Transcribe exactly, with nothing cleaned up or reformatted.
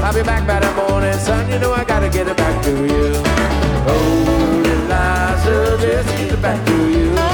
I'll be back by the morning sun. You know I gotta get it back to you. Oh, Eliza, just get it back to you.